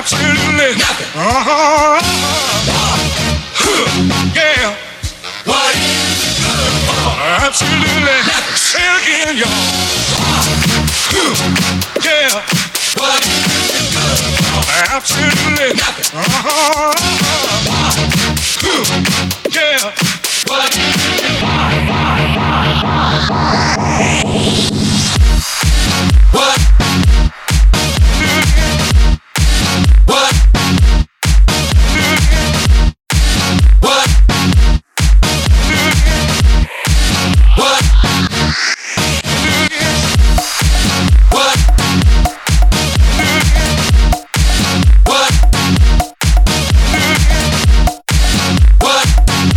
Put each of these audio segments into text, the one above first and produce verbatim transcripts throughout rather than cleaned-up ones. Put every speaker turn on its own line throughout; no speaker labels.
Absolutely. Uh-huh. Yeah. What is it good for? Absolutely. Say it again, y'all. Yeah. What is it good for? Absolutely. Uh-huh. Yeah. What is it for? What? What? What? What? What? What? What?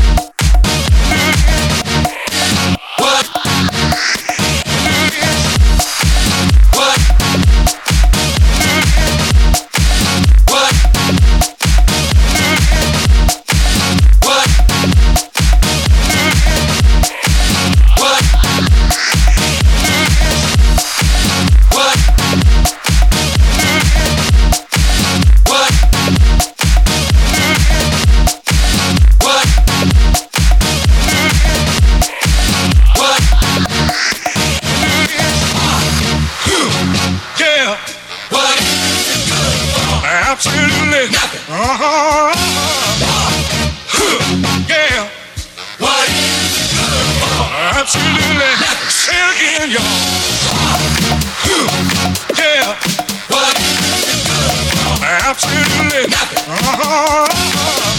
What? Absolutely. Uh-huh. Yeah. What is it good for? Absolutely. Say it again, y'all. Yeah. What is it good for? Absolutely. Uh-huh.